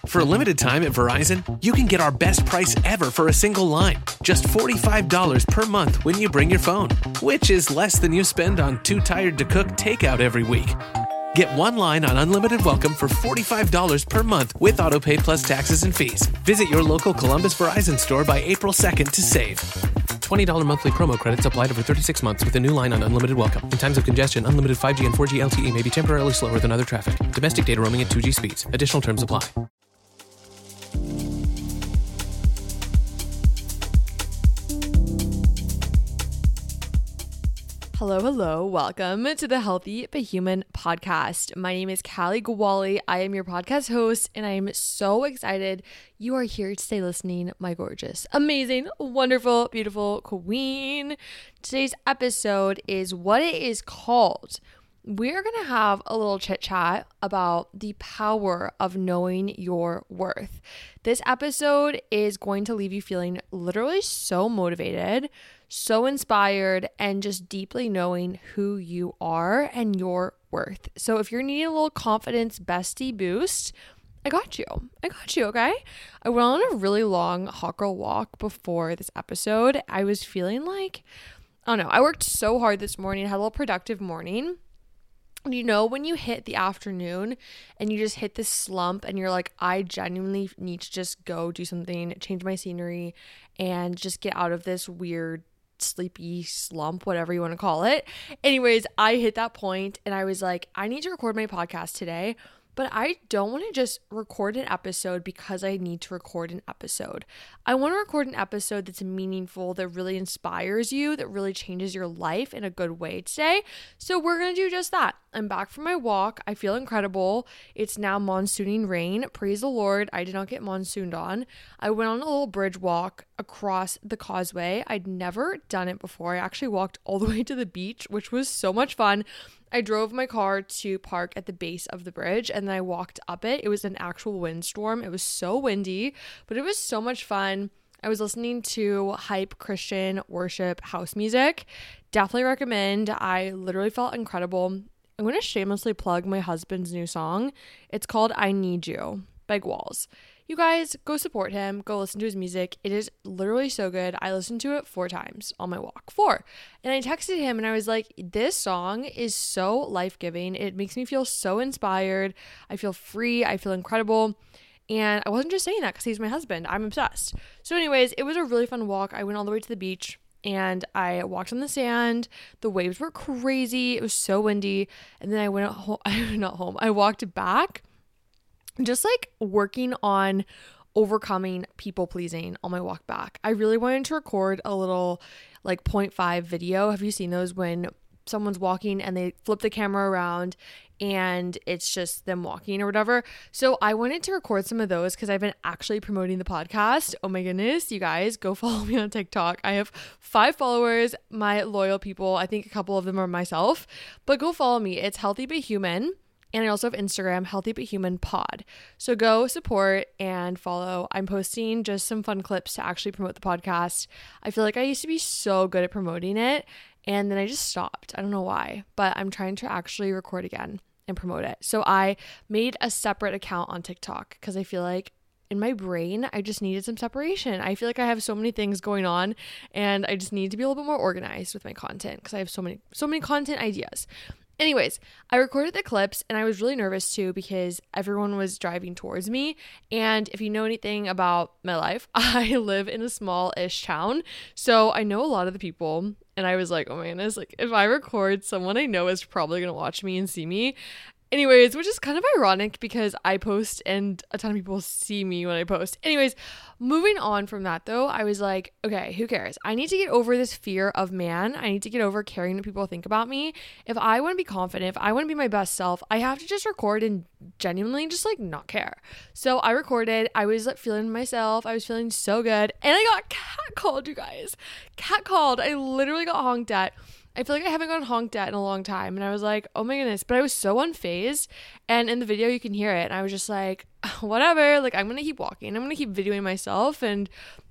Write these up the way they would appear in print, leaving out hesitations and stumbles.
For a limited time at Verizon, you can get our best price ever for a single line. Just $45 per month when you bring your phone, which is less than you spend on Too Tired to Cook takeout every week. Get one line on Unlimited Welcome for $45 per month with AutoPay plus taxes and fees. Visit your local Columbus Verizon store by April 2nd to save. $20 monthly promo credits applied over 36 months with a new line on Unlimited Welcome. In times of congestion, unlimited 5G and 4G LTE may be temporarily slower than other traffic. Domestic data roaming at 2G speeds. Additional terms apply. Hello. Welcome to the Healthy But Human podcast. My name is Callie Gawali. I am your podcast host, and I am so excited you are here to stay listening, my gorgeous, amazing, wonderful, beautiful queen. Today's episode is what it is called. We're going to have a little chit chat about the power of knowing your worth. This episode is going to leave you feeling literally so motivated, so inspired, and just deeply knowing who you are and your worth. So if you're needing a little confidence bestie boost, I got you, okay? I went on a really long hot girl walk before this episode. I was feeling like, I don't know, I worked so hard this morning, had a little productive morning. You know, when you hit the afternoon and you just hit this slump and you're like, I genuinely need to just go do something, change my scenery, and just get out of this weird sleepy slump, whatever you want to call it. Anyways, I hit that point and I was like, I need to record my podcast today, but I don't want to just record an episode because I need to record an episode. I want to record an episode that's meaningful, that really inspires you, that really changes your life in a good way today. So we're going to do just that. I'm back from my walk. I feel incredible. It's now monsooning rain. Praise the Lord. I did not get monsooned on. I went on a little bridge walk across the causeway. I'd never done it before. I actually walked all the way to the beach, which was so much fun. I drove my car to park at the base of the bridge and then I walked up it. It was an actual windstorm. It was so windy, but it was so much fun. I was listening to hype Christian worship house music. Definitely recommend. I literally felt incredible. I'm going to shamelessly plug my husband's new song. It's called I Need You by Gwalls. You guys, go support him. Go listen to his music. It is literally so good. I listened to it 4 times on my walk. 4. And I texted him and I was like, this song is so life-giving. It makes me feel so inspired. I feel free. I feel incredible. And I wasn't just saying that because he's my husband. I'm obsessed. So anyways, it was a really fun walk. I went all the way to the beach and I walked on the sand. The waves were crazy. It was so windy. And then I went home. I walked back, just like working on overcoming people pleasing on my walk back. I really wanted to record a little like 0.5 video. Have you seen those when someone's walking and they flip the camera around and it's just them walking or whatever? So I wanted to record some of those because I've been actually promoting the podcast. Oh my goodness, you guys, go follow me on TikTok. I have 5 followers, my loyal people. I think a couple of them are myself, but go follow me. It's Healthy But Human. And I also have Instagram, Healthy But Human Pod. So go support and follow. I'm posting just some fun clips to actually promote the podcast. I feel like I used to be so good at promoting it, and then I just stopped. I don't know why, but I'm trying to actually record again and promote it. So I made a separate account on TikTok because I feel like in my brain, I just needed some separation. I feel like I have so many things going on and I just need to be a little bit more organized with my content because I have so many content ideas. Anyways, I recorded the clips and I was really nervous too because everyone was driving towards me. And if you know anything about my life, I live in a small-ish town. So I know a lot of the people and I was like, oh my goodness, like if I record, someone I know is probably going to watch me and see me. Anyways, which is kind of ironic because I post and a ton of people see me when I post. Anyways, moving on from that though, I was like, okay, who cares? I need to get over this fear of man. I need to get over caring what people think about me. If I want to be confident, if I want to be my best self, I have to just record and genuinely just like not care. So I recorded, I was like feeling myself. I was feeling so good. And I got catcalled, you guys. Catcalled. I literally got honked at. I feel like I haven't gotten honked at in a long time. And I was like, oh my goodness. But I was so unfazed. And in the video, you can hear it. And I was just like, whatever. Like, I'm going to keep walking. I'm going to keep videoing myself and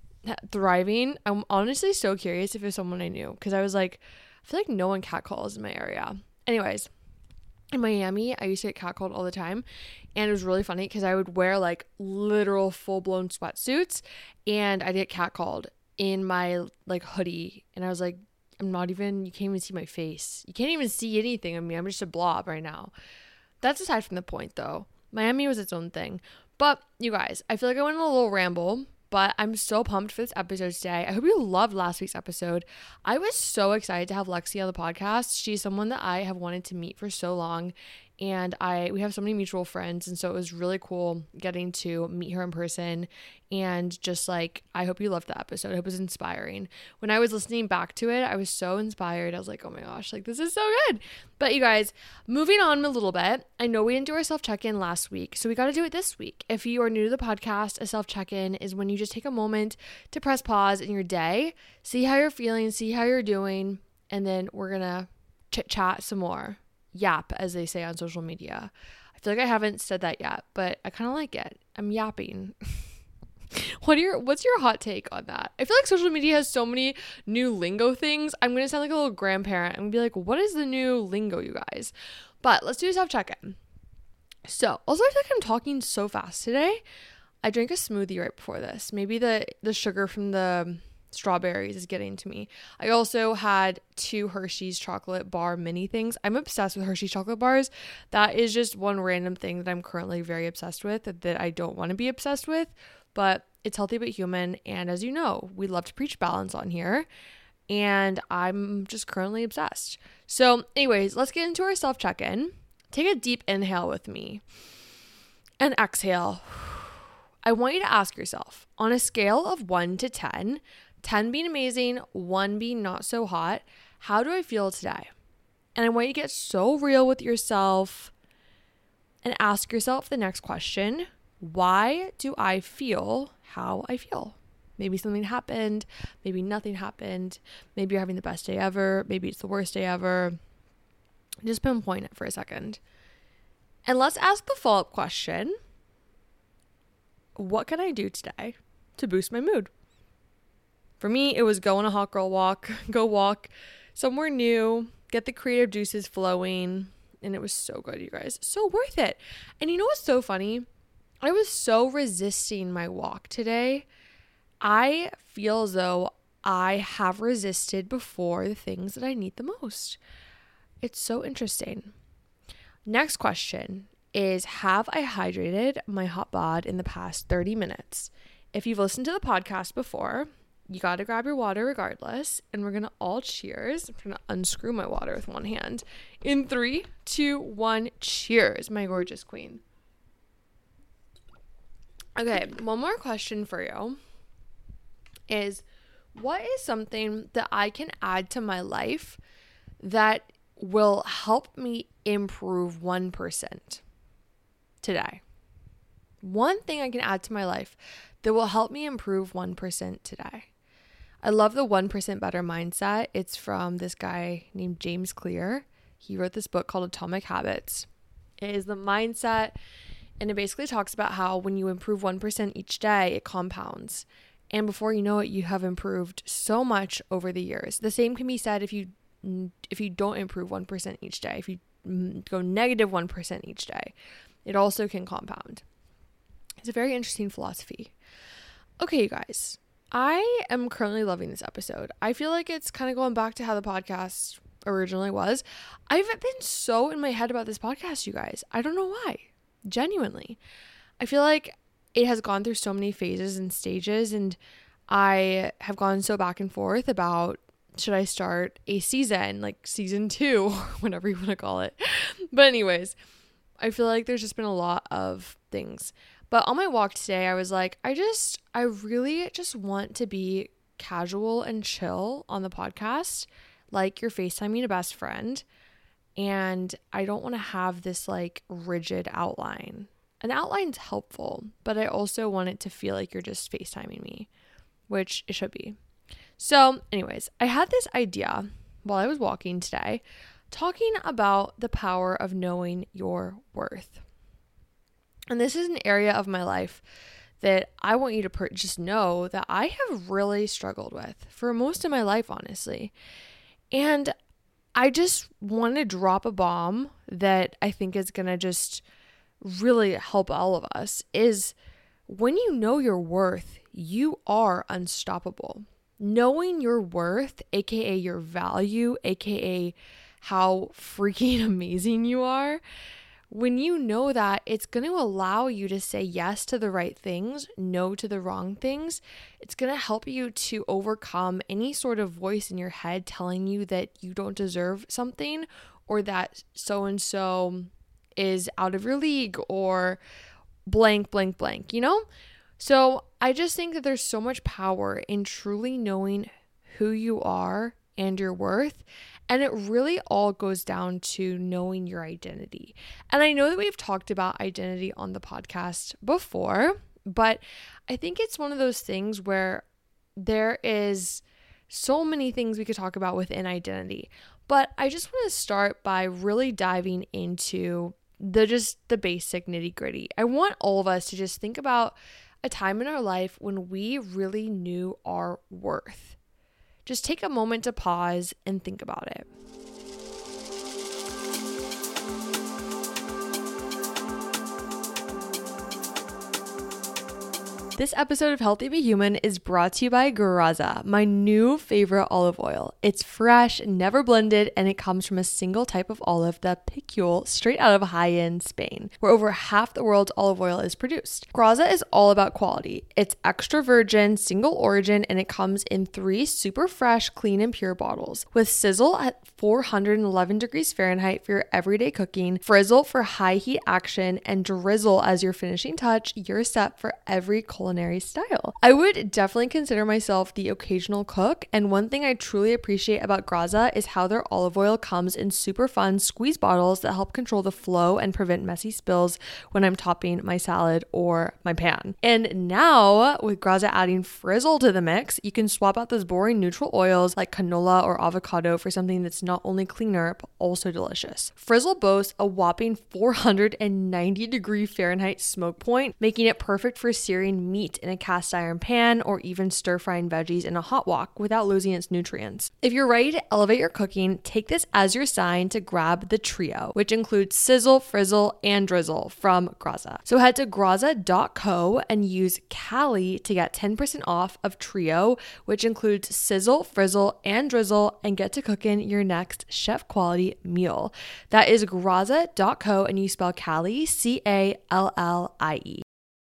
thriving. I'm honestly so curious if it was someone I knew. Because I was like, I feel like no one catcalls in my area. Anyways, in Miami, I used to get catcalled all the time, and it was really funny because I would wear like literal full-blown sweatsuits, and I'd get catcalled in my like hoodie, and I was like, you can't even see my face. You can't even see anything of me. I'm just a blob right now. That's aside from the point though. Miami was its own thing. But you guys, I feel like I went on a little ramble, but I'm so pumped for this episode today. I hope you loved last week's episode. I was so excited to have Lexi on the podcast. She's someone that I have wanted to meet for so long, and we have so many mutual friends, and so it was really cool getting to meet her in person. And just like, I hope you loved the episode. It was inspiring. When I was listening back to it, I was so inspired. I was like, oh my gosh, like this is so good. But you guys, moving on a little bit, I know we didn't do our self-check-in last week, so we got to do it this week. If you are new to the podcast, a self-check-in is when you just take a moment to press pause in your day, see how you're feeling, see how you're doing, and then we're going to chit-chat some more. Yap, as they say on social media. I feel like I haven't said that yet, but I kind of like it. I'm yapping. What's your hot take on that? I feel like social media has so many new lingo things. I'm going to sound like a little grandparent. I'm going to be like, what is the new lingo, you guys? But let's do a self-check-in. So, also I feel like I'm talking so fast today. I drank a smoothie right before this. Maybe the sugar from the strawberries is getting to me. I also had 2 Hershey's chocolate bar mini things. I'm obsessed with Hershey's chocolate bars. That is just one random thing that I'm currently very obsessed with that I don't want to be obsessed with, but it's healthy but human. And as you know, we love to preach balance on here, and I'm just currently obsessed. So anyways, let's get into our self-check-in. Take a deep inhale with me and exhale. I want you to ask yourself, on a scale of 1 to 10, 10 being amazing, 1 being not so hot, how do I feel today? And I want you to get so real with yourself and ask yourself the next question: why do I feel how I feel? Maybe something happened, maybe nothing happened, maybe you're having the best day ever, maybe it's the worst day ever. Just pinpoint it for a second. And let's ask the follow-up question: what can I do today to boost my mood? For me, it was go on a hot girl walk, go walk somewhere new, get the creative juices flowing, and it was so good, you guys. So worth it. And you know what's so funny? I was so resisting my walk today. I feel as though I have resisted before the things that I need the most. It's so interesting. Next question is, have I hydrated my hot bod in the past 30 minutes? If you've listened to the podcast before, you got to grab your water regardless, and we're going to all cheers. I'm going to unscrew my water with one hand. In 3, 2, 1, cheers, my gorgeous queen. Okay, one more question for you is, what is something that I can add to my life that will help me improve 1% today? One thing I can add to my life that will help me improve 1% today. I love the 1% Better Mindset. It's from this guy named James Clear. He wrote this book called Atomic Habits. It is the mindset, and it basically talks about how when you improve 1% each day, it compounds. And before you know it, you have improved so much over the years. The same can be said if you don't improve 1% each day. If you go negative 1% each day, it also can compound. It's a very interesting philosophy. Okay, you guys, I am currently loving this episode. I feel like it's kind of going back to how the podcast originally was. I've been so in my head about this podcast, you guys. I don't know why. Genuinely. I feel like it has gone through so many phases and stages, and I have gone so back and forth about, should I start a season, like season 2, whatever you want to call it. But anyways, I feel like there's just been a lot of things. But on my walk today, I was like, I really just want to be casual and chill on the podcast, like you're FaceTiming a best friend. And I don't want to have this like rigid outline. An outline's helpful, but I also want it to feel like you're just FaceTiming me, which it should be. So anyways, I had this idea while I was walking today, talking about the power of knowing your worth. And this is an area of my life that I want you to just know that I have really struggled with for most of my life, honestly. And I just want to drop a bomb that I think is going to just really help all of us is when you know your worth, you are unstoppable. Knowing your worth, aka your value, aka how freaking amazing you are, when you know that, it's going to allow you to say yes to the right things, no to the wrong things. It's going to help you to overcome any sort of voice in your head telling you that you don't deserve something or that so-and-so is out of your league or blank, blank, blank, you know? So I just think that there's so much power in truly knowing who you are and your worth. And it really all goes down to knowing your identity. And I know that we've talked about identity on the podcast before, but I think it's one of those things where there is so many things we could talk about within identity. But I just want to start by really diving into the basic nitty-gritty. I want all of us to just think about a time in our life when we really knew our worth. Just take a moment to pause and think about it. This episode of Healthy Be Human is brought to you by Graza, my new favorite olive oil. It's fresh, never blended, and it comes from a single type of olive, the Picul, straight out of high-end Spain, where over half the world's olive oil is produced. Graza is all about quality. It's extra virgin, single origin, and it comes in 3 super fresh, clean, and pure bottles. With sizzle at 411 degrees Fahrenheit for your everyday cooking, frizzle for high heat action, and drizzle as your finishing touch, you're set for every culinary style. I would definitely consider myself the occasional cook, and one thing I truly appreciate about Graza is how their olive oil comes in super fun squeeze bottles that help control the flow and prevent messy spills when I'm topping my salad or my pan. And now, with Graza adding frizzle to the mix, you can swap out those boring neutral oils like canola or avocado for something that's not only cleaner, but also delicious. Frizzle boasts a whopping 490 degree Fahrenheit smoke point, making it perfect for searing meat in a cast iron pan or even stir frying veggies in a hot wok without losing its nutrients. If you're ready to elevate your cooking, take this as your sign to grab the trio, which includes sizzle, frizzle, and drizzle from Graza. So head to graza.co and use Callie to get 10% off of trio, which includes sizzle, frizzle, and drizzle, and get to cooking your next chef quality meal. That is graza.co, and you spell Callie, Callie.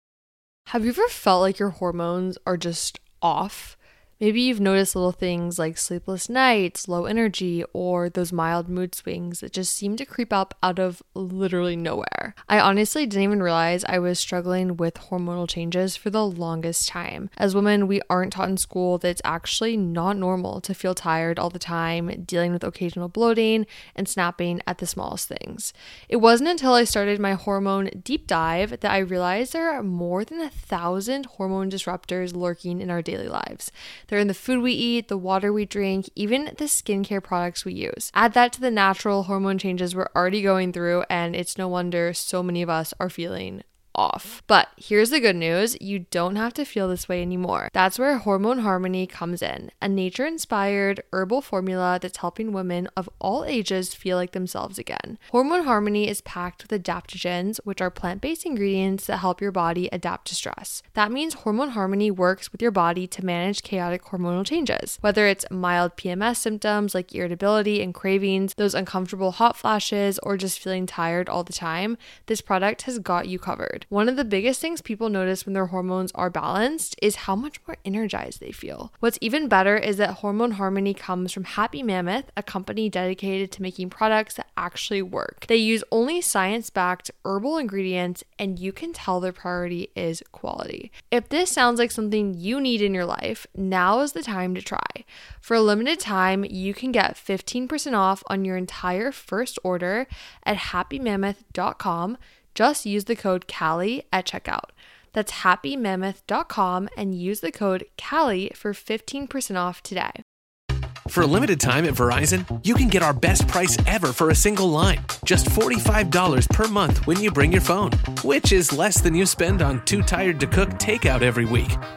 Have you ever felt like your hormones are just off? Maybe you've noticed little things like sleepless nights, low energy, or those mild mood swings that just seem to creep up out of literally nowhere. I honestly didn't even realize I was struggling with hormonal changes for the longest time. As women, we aren't taught in school that it's actually not normal to feel tired all the time, dealing with occasional bloating and snapping at the smallest things. It wasn't until I started my hormone deep dive that I realized there are more than 1,000 hormone disruptors lurking in our daily lives. They're in the food we eat, the water we drink, even the skincare products we use. Add that to the natural hormone changes we're already going through, and it's no wonder so many of us are feeling off. But here's the good news, you don't have to feel this way anymore. That's where Hormone Harmony comes in, a nature-inspired herbal formula that's helping women of all ages feel like themselves again. Hormone Harmony is packed with adaptogens, which are plant-based ingredients that help your body adapt to stress. That means Hormone Harmony works with your body to manage chaotic hormonal changes. Whether it's mild PMS symptoms like irritability and cravings, those uncomfortable hot flashes, or just feeling tired all the time, this product has got you covered. One of the biggest things people notice when their hormones are balanced is how much more energized they feel. What's even better is that Hormone Harmony comes from Happy Mammoth, a company dedicated to making products that actually work. They use only science-backed herbal ingredients, and you can tell their priority is quality. If this sounds like something you need in your life, now is the time to try. For a limited time, you can get 15% off on your entire first order at happymammoth.com. Just use the code Callie at checkout. That's happymammoth.com and use the code Callie for 15% off today. For a limited time at Verizon, you can get our best price ever for a single line. Just $45 per month when you bring your phone, which is less than you spend on Too Tired to Cook takeout every week.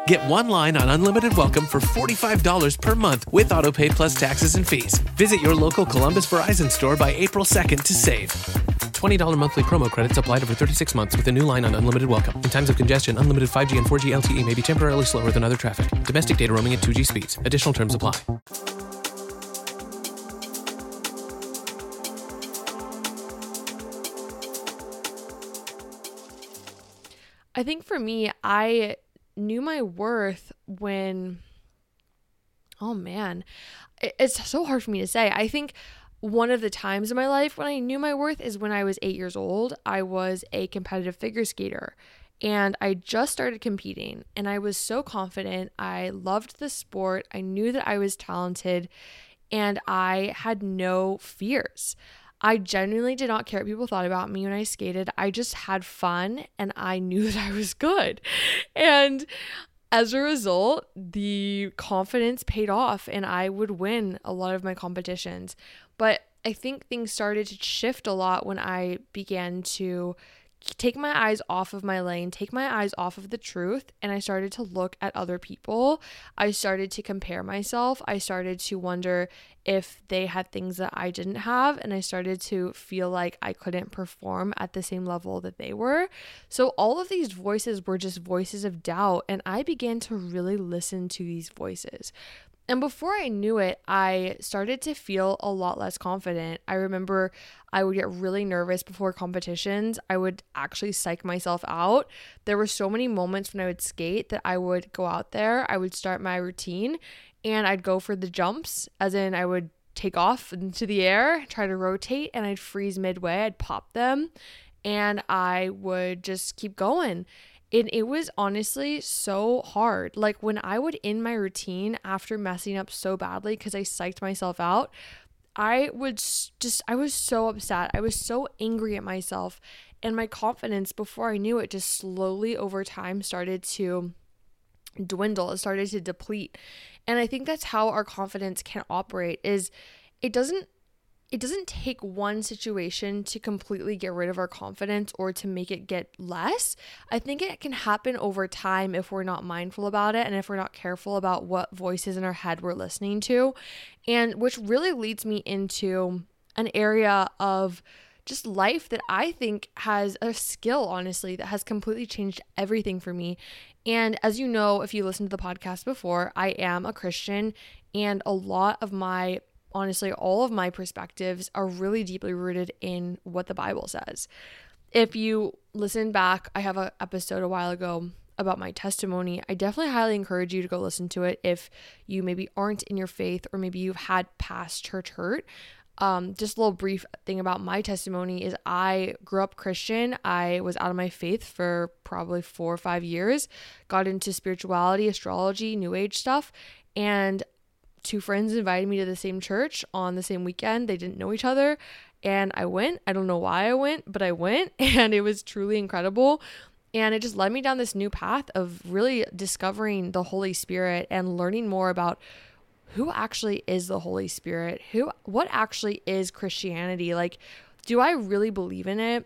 Get one line on Unlimited Welcome for $45 per month with AutoPay plus taxes and fees. Visit your local Columbus Verizon store by April 2nd to save. $20 monthly promo credits applied over 36 months with a new line on Unlimited Welcome. In times of congestion, unlimited 5G and 4G LTE may be temporarily slower than other traffic. Domestic data roaming at 2G speeds. Additional terms apply. I think for me, I knew my worth when, oh man, it's so hard for me to say. I think one of the times in my life when I knew my worth is when I was 8 years old. I was a competitive figure skater and I just started competing and I was so confident. I loved the sport. I knew that I was talented and I had no fears. I genuinely did not care what people thought about me when I skated. I just had fun and I knew that I was good. And as a result, the confidence paid off and I would win a lot of my competitions. But I think things started to shift a lot when I began to take my eyes off of my lane, take my eyes off of the truth, and I started to look at other people. I started to compare myself. I started to wonder if they had things that I didn't have, and I started to feel like I couldn't perform at the same level that they were. So all of these voices were just voices of doubt, and I began to really listen to these voices. And before I knew it, I started to feel a lot less confident. I remember I would get really nervous before competitions. I would actually psych myself out. There were so many moments when I would skate that I would go out there, I would start my routine, and I'd go for the jumps, as in I would take off into the air, try to rotate, and I'd freeze midway. I'd pop them, and I would just keep going. And it was honestly so hard. Like when I would end my routine after messing up so badly because I psyched myself out, I was so upset. I was so angry at myself. And my confidence, before I knew it, just slowly over time started to dwindle. It started to deplete. And I think that's how our confidence can operate, is it doesn't take one situation to completely get rid of our confidence or to make it get less. I think it can happen over time if we're not mindful about it and if we're not careful about what voices in our head we're listening to. And which really leads me into an area of just life that I think has a skill, honestly, that has completely changed everything for me. And as you know, if you listened to the podcast before, I am a Christian, and a lot of my honestly, all of my perspectives are really deeply rooted in what the Bible says. If you listen back, I have an episode a while ago about my testimony. I definitely highly encourage you to go listen to it if you maybe aren't in your faith or maybe you've had past church hurt. Just a little brief thing about my testimony is I grew up Christian. I was out of my faith for probably 4 or 5 years, got into spirituality, astrology, new age stuff, and 2 friends invited me to the same church on the same weekend. They didn't know each other and I went. I don't know why I went, but I went and it was truly incredible. And it just led me down this new path of really discovering the Holy Spirit and learning more about who actually is the Holy Spirit, what actually is Christianity. Like, do I really believe in it?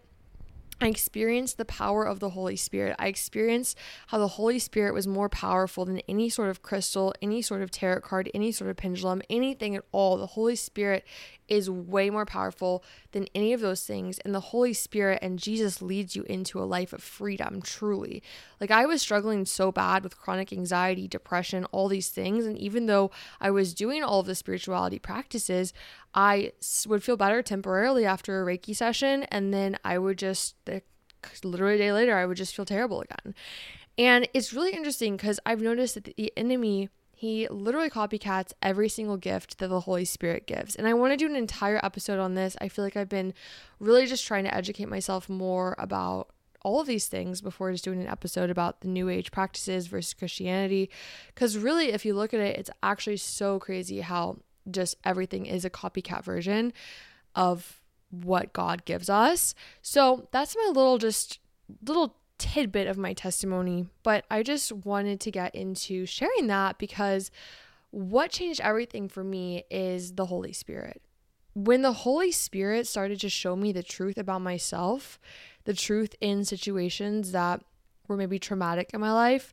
I experienced the power of the Holy Spirit. I experienced how the Holy Spirit was more powerful than any sort of crystal, any sort of tarot card, any sort of pendulum, anything at all. The Holy Spirit is way more powerful than any of those things. And the Holy Spirit and Jesus leads you into a life of freedom, truly. Like, I was struggling so bad with chronic anxiety, depression, all these things. And even though I was doing all of the spirituality practices, I would feel better temporarily after a Reiki session. And then I would just, literally a day later, I would just feel terrible again. And it's really interesting because I've noticed that the enemy, he literally copycats every single gift that the Holy Spirit gives. And I want to do an entire episode on this. I feel like I've been really just trying to educate myself more about all of these things before just doing an episode about the New Age practices versus Christianity. Because really, if you look at it, it's actually so crazy how just everything is a copycat version of what God gives us. So that's my little tidbit of my testimony, but I just wanted to get into sharing that because what changed everything for me is the Holy Spirit. When the Holy Spirit started to show me the truth about myself, the truth in situations that were maybe traumatic in my life,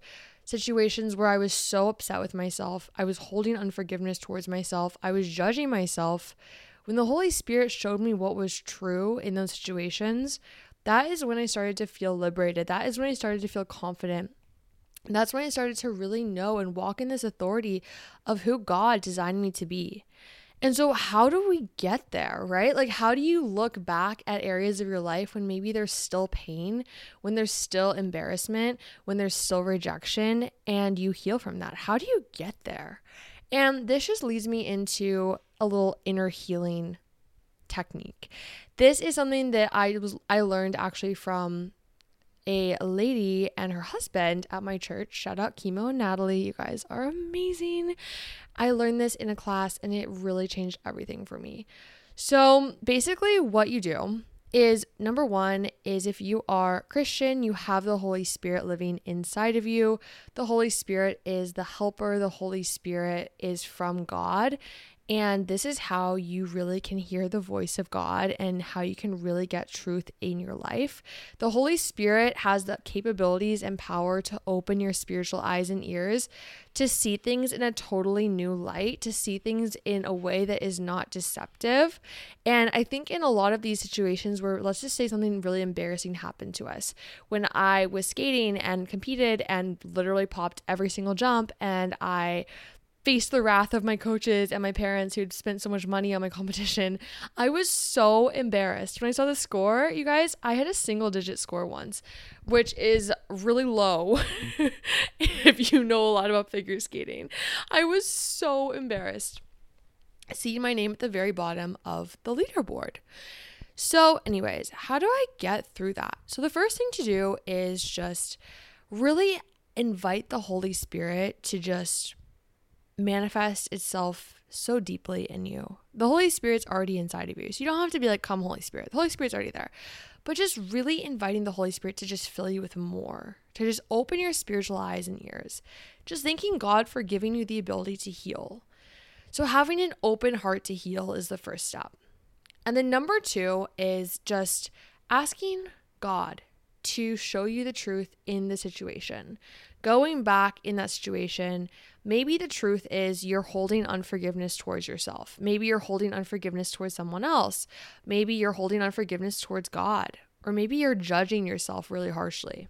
situations where I was so upset with myself. I was holding unforgiveness towards myself. I was judging myself. When the Holy Spirit showed me what was true in those situations, that is when I started to feel liberated. That is when I started to feel confident. That's when I started to really know and walk in this authority of who God designed me to be. And so how do we get there, right? Like, how do you look back at areas of your life when maybe there's still pain, when there's still embarrassment, when there's still rejection, and you heal from that? How do you get there? And this just leads me into a little inner healing technique. This is something that I learned actually from a lady and her husband at my church. Shout out Kimo and Natalie. You guys are amazing. I learned this in a class and it really changed everything for me. So basically what you do is, number one is, if you are Christian, you have the Holy Spirit living inside of you. The Holy Spirit is the helper. The Holy Spirit is from God. And this is how you really can hear the voice of God and how you can really get truth in your life. The Holy Spirit has the capabilities and power to open your spiritual eyes and ears, to see things in a totally new light, to see things in a way that is not deceptive. And I think in a lot of these situations where, let's just say something really embarrassing happened to us. When I was skating and competed and literally popped every single jump, and I faced the wrath of my coaches and my parents who'd spent so much money on my competition, I was so embarrassed. When I saw the score, you guys, I had a single-digit score once, which is really low if you know a lot about figure skating. I was so embarrassed seeing my name at the very bottom of the leaderboard. So anyways, how do I get through that? So the first thing to do is just really invite the Holy Spirit to just manifest itself so deeply in you. The Holy Spirit's already inside of you. So you don't have to be like, come Holy Spirit. The Holy Spirit's already there. But just really inviting the Holy Spirit to just fill you with more, to just open your spiritual eyes and ears. Just thanking God for giving you the ability to heal. So having an open heart to heal is the first step. And then number two is just asking God to show you the truth in the situation. Going back in that situation, maybe the truth is you're holding unforgiveness towards yourself. Maybe you're holding unforgiveness towards someone else. Maybe you're holding unforgiveness towards God. Or maybe you're judging yourself really harshly.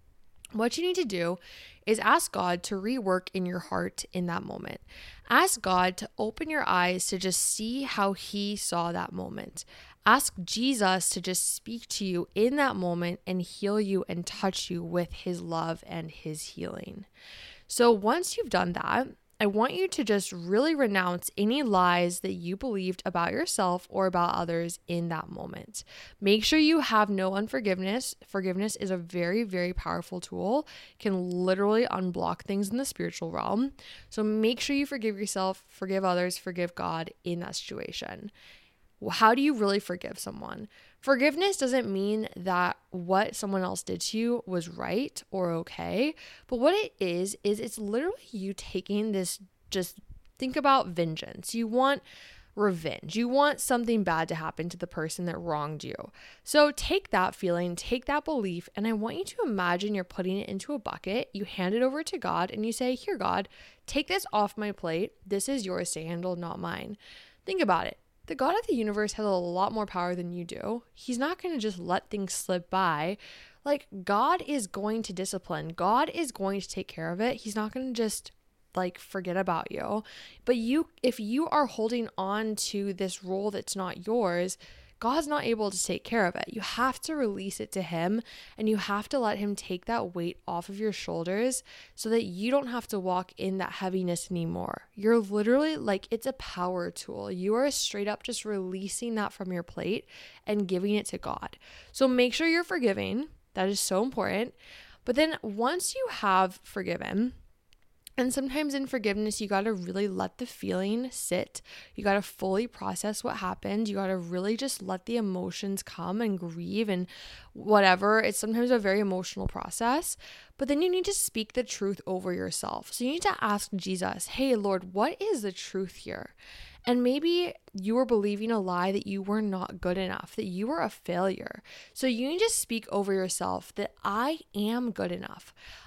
What you need to do is ask God to rework in your heart in that moment. Ask God to open your eyes to just see how He saw that moment. Ask Jesus to just speak to you in that moment and heal you and touch you with His love and His healing. So once you've done that, I want you to just really renounce any lies that you believed about yourself or about others in that moment. Make sure you have no unforgiveness. Forgiveness is a very, very powerful tool. It can literally unblock things in the spiritual realm. So make sure you forgive yourself, forgive others, forgive God in that situation. How do you really forgive someone? Forgiveness doesn't mean that what someone else did to you was right or okay, but what it is it's literally you taking this, just think about vengeance. You want revenge. You want something bad to happen to the person that wronged you. So take that feeling, take that belief, and I want you to imagine you're putting it into a bucket. You hand it over to God and you say, here, God, take this off my plate. This is yours to handle, not mine. Think about it. The God of the universe has a lot more power than you do. He's not going to just let things slip by. Like, God is going to discipline. God is going to take care of it. He's not going to just forget about you. But if you are holding on to this role that's not yours, God's not able to take care of it. You have to release it to Him, and you have to let Him take that weight off of your shoulders so that you don't have to walk in that heaviness anymore. You're literally it's a power tool. You are straight up just releasing that from your plate and giving it to God. So make sure you're forgiving. That is so important. But then once you have forgiven, and sometimes in forgiveness, you got to really let the feeling sit. You got to fully process what happened. You got to really just let the emotions come and grieve and whatever. It's sometimes a very emotional process. But then you need to speak the truth over yourself. So you need to ask Jesus, hey, Lord, what is the truth here? And maybe you were believing a lie that you were not good enough, that you were a failure. So you need to speak over yourself that I am good enough.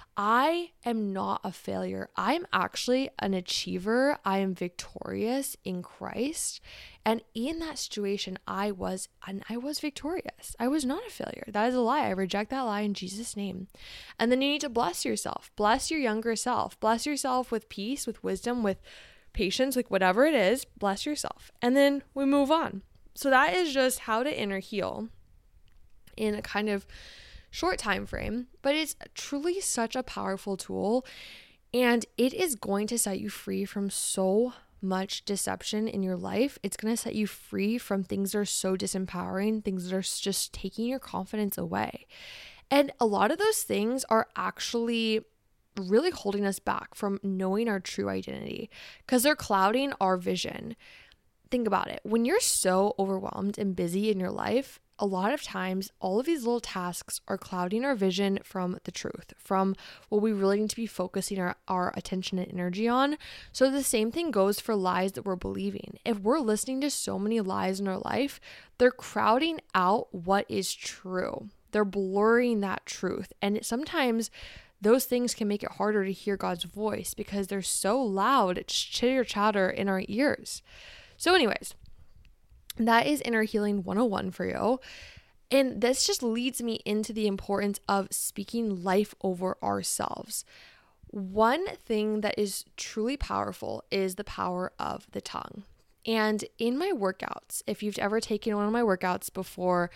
I am not a failure. I'm actually an achiever. I am victorious in Christ. And in that situation, I was victorious. I was not a failure. That is a lie. I reject that lie in Jesus' name. And then you need to bless yourself. Bless your younger self. Bless yourself with peace, with wisdom, with patience, like whatever it is. Bless yourself. And then we move on. So that is just how to inner heal in a kind of short time frame, but it's truly such a powerful tool, and it is going to set you free from so much deception in your life. It's going to set you free from things that are so disempowering, things that are just taking your confidence away. And a lot of those things are actually really holding us back from knowing our true identity because they're clouding our vision. Think about it. When you're so overwhelmed and busy in your life, a lot of times, all of these little tasks are clouding our vision from the truth, from what we really need to be focusing our attention and energy on. So the same thing goes for lies that we're believing. If we're listening to so many lies in our life, they're crowding out what is true. They're blurring that truth. And sometimes those things can make it harder to hear God's voice because they're so loud, it's chitter chatter in our ears. So anyways, that is Inner Healing 101 for you. And this just leads me into the importance of speaking life over ourselves. One thing that is truly powerful is the power of the tongue. And in my workouts, if you've ever taken one of my workouts before,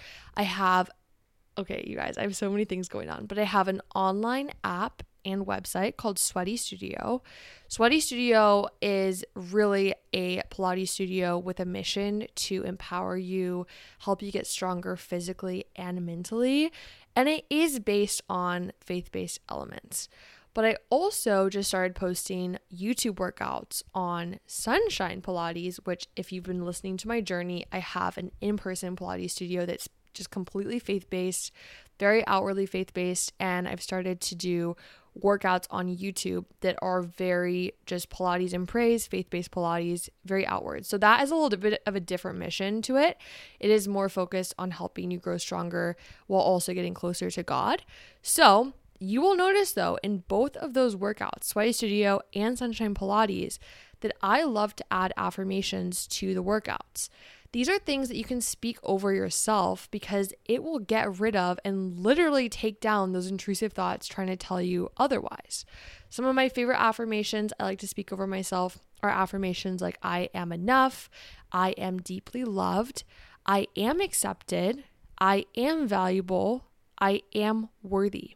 okay, you guys, I have so many things going on, but I have an online app and website called Sweaty Studio. Sweaty Studio is really a Pilates studio with a mission to empower you, help you get stronger physically and mentally. And it is based on faith-based elements. But I also just started posting YouTube workouts on Sunshine Pilates, which if you've been listening to my journey, I have an in-person Pilates studio that's just completely faith-based, very outwardly faith-based. And I've started to do workouts on YouTube that are very just Pilates and praise, faith-based Pilates, very outward. So that is a little bit of a different mission to it. It is more focused on helping you grow stronger while also getting closer to God. So you will notice though, in both of those workouts, Sweaty Studio and Sunshine Pilates, that I love to add affirmations to the workouts. These are things that you can speak over yourself because it will get rid of and literally take down those intrusive thoughts trying to tell you otherwise. Some of my favorite affirmations I like to speak over myself are affirmations like I am enough, I am deeply loved, I am accepted, I am valuable, I am worthy,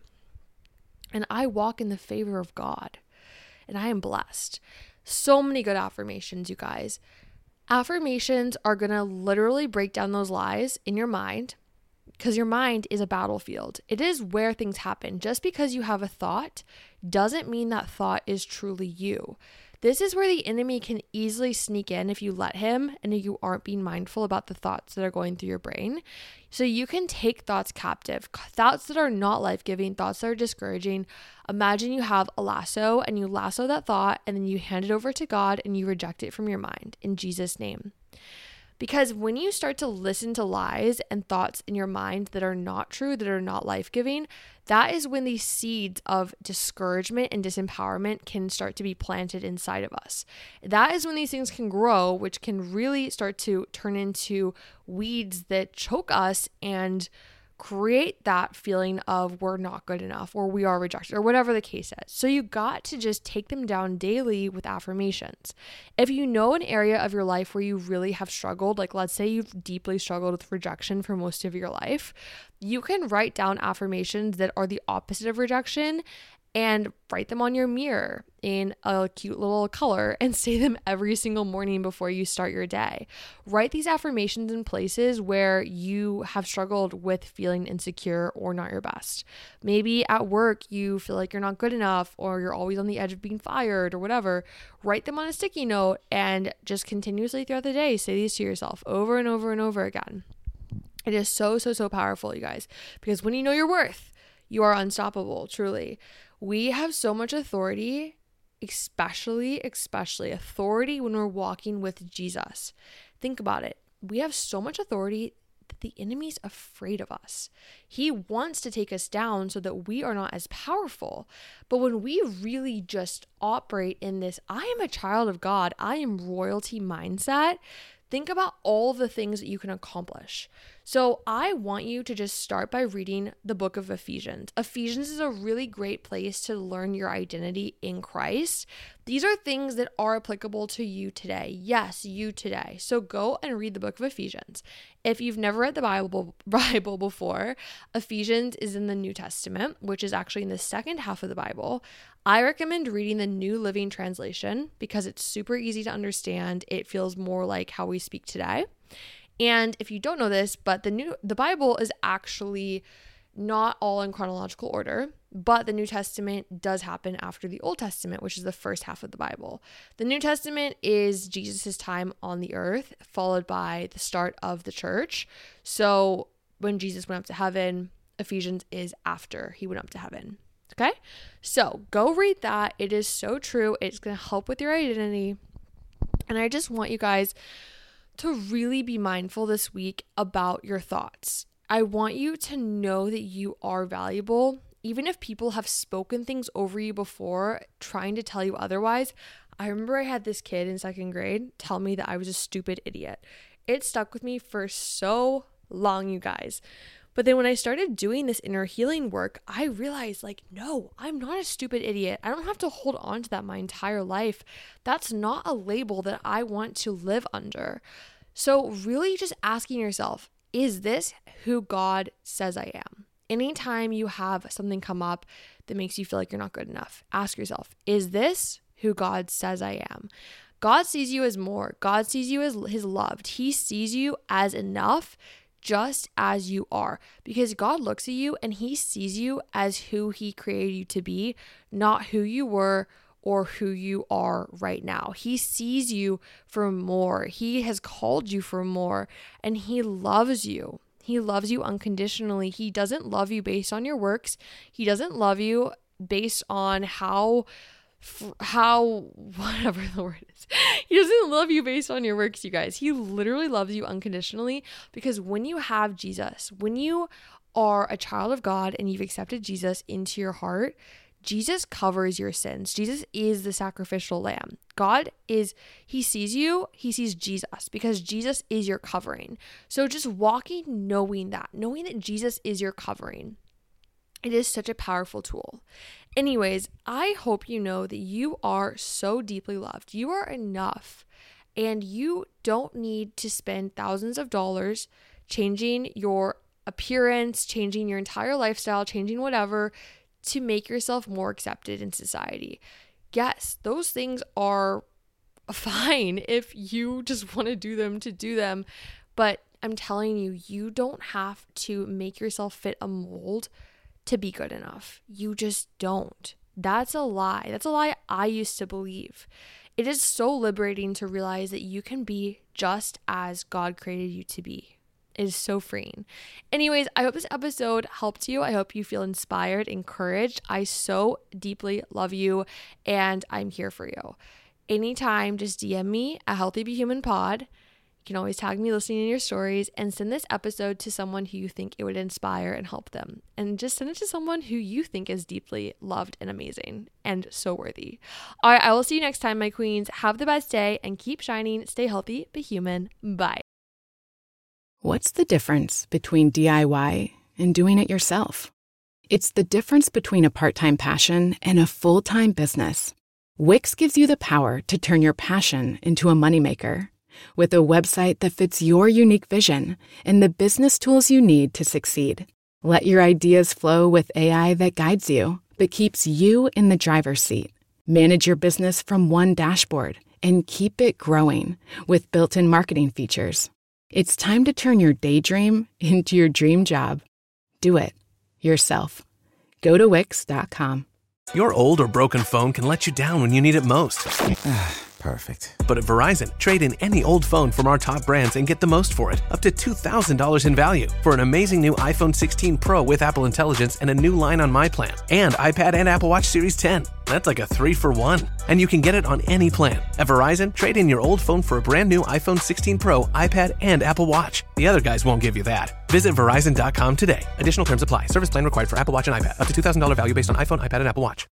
and I walk in the favor of God, and I am blessed. So many good affirmations, you guys. Affirmations are going to literally break down those lies in your mind because your mind is a battlefield. It is where things happen. Just because you have a thought doesn't mean that thought is truly you. This is where the enemy can easily sneak in if you let him and if you aren't being mindful about the thoughts that are going through your brain. So you can take thoughts captive, thoughts that are not life-giving, thoughts that are discouraging. Imagine you have a lasso and you lasso that thought and then you hand it over to God and you reject it from your mind in Jesus' name. Because when you start to listen to lies and thoughts in your mind that are not true, that are not life-giving, that is when these seeds of discouragement and disempowerment can start to be planted inside of us. That is when these things can grow, which can really start to turn into weeds that choke us and create that feeling of we're not good enough or we are rejected or whatever the case is. So you got to just take them down daily with affirmations. If you know an area of your life where you really have struggled, like let's say you've deeply struggled with rejection for most of your life, you can write down affirmations that are the opposite of rejection and write them on your mirror in a cute little color and say them every single morning before you start your day. Write these affirmations in places where you have struggled with feeling insecure or not your best. Maybe at work you feel like you're not good enough or you're always on the edge of being fired or whatever. Write them on a sticky note and just continuously throughout the day say these to yourself over and over and over again. It is so, so, so powerful, you guys, because when you know your worth, you are unstoppable, truly. We have so much authority, especially authority when we're walking with Jesus. Think about it. We have so much authority that the enemy's afraid of us. He wants to take us down so that we are not as powerful. But when we really just operate in this, I am a child of God, I am royalty mindset, think about all the things that you can accomplish. So I want you to just start by reading the book of Ephesians. Ephesians is a really great place to learn your identity in Christ. These are things that are applicable to you today. Yes, you today. So go and read the book of Ephesians. If you've never read the Bible before, Ephesians is in the New Testament, which is actually in the second half of the Bible. I recommend reading the New Living Translation because it's super easy to understand. It feels more like how we speak today. And if you don't know this, but the Bible is actually not all in chronological order, but the New Testament does happen after the Old Testament, which is the first half of the Bible. The New Testament is Jesus' time on the earth, followed by the start of the church. So when Jesus went up to heaven, Ephesians is after he went up to heaven. Okay? So go read that. It is so true. It's going to help with your identity. And I just want you guys to really be mindful this week about your thoughts. I want you to know that you are valuable. Even if people have spoken things over you before, trying to tell you otherwise. I remember I had this kid in second grade tell me that I was a stupid idiot. It stuck with me for so long, you guys. But then when I started doing this inner healing work, I realized no, I'm not a stupid idiot. I don't have to hold on to that my entire life. That's not a label that I want to live under. So really just asking yourself, is this who God says I am? Anytime you have something come up that makes you feel like you're not good enough, ask yourself, is this who God says I am? God sees you as more. God sees you as his loved. He sees you as enough, just as you are, because God looks at you and he sees you as who he created you to be, not who you were or who you are right now. He sees you for more. He has called you for more, and he loves you. He loves you unconditionally. He doesn't love you based on your works. He doesn't love you based on how whatever the word is. He doesn't love you based on your works, you guys. He literally loves you unconditionally, because when you have Jesus, when you are a child of God and you've accepted Jesus into your heart, Jesus covers your sins. Jesus is the sacrificial lamb. He sees you, he sees Jesus, because Jesus is your covering. So just walking, knowing that Jesus is your covering. It is such a powerful tool. Anyways, I hope you know that you are so deeply loved. You are enough, and you don't need to spend thousands of dollars changing your appearance, changing your entire lifestyle, changing whatever to make yourself more accepted in society. Yes, those things are fine if you just want to do them, but I'm telling you, you don't have to make yourself fit a mold to be good enough. You just don't. That's a lie. That's a lie I used to believe. It is so liberating to realize that you can be just as God created you to be. It is so freeing. Anyways, I hope this episode helped you. I hope you feel inspired, encouraged. I so deeply love you, and I'm here for you. Anytime, just DM me at Healthy Be Human Pod. You can always tag me listening in your stories, and send this episode to someone who you think it would inspire and help them. And just send it to someone who you think is deeply loved and amazing and so worthy. All right, I will see you next time, my queens. Have the best day and keep shining. Stay healthy, be human. Bye. What's the difference between DIY and doing it yourself? It's the difference between a part-time passion and a full-time business. Wix gives you the power to turn your passion into a moneymaker. With a website that fits your unique vision and the business tools you need to succeed. Let your ideas flow with AI that guides you, but keeps you in the driver's seat. Manage your business from one dashboard and keep it growing with built-in marketing features. It's time to turn your daydream into your dream job. Do it yourself. Go to Wix.com. Your old or broken phone can let you down when you need it most. perfect. But at Verizon, trade in any old phone from our top brands and get the most for it, up to $2,000 in value, for an amazing new iPhone 16 Pro with Apple Intelligence and a new line on My Plan, and iPad and Apple Watch Series 10. That's like a 3-for-1. And you can get it on any plan. At Verizon, trade in your old phone for a brand new iPhone 16 Pro, iPad, and Apple Watch. The other guys won't give you that. Visit Verizon.com today. Additional terms apply. Service plan required for Apple Watch and iPad. Up to $2,000 value based on iPhone, iPad, and Apple Watch.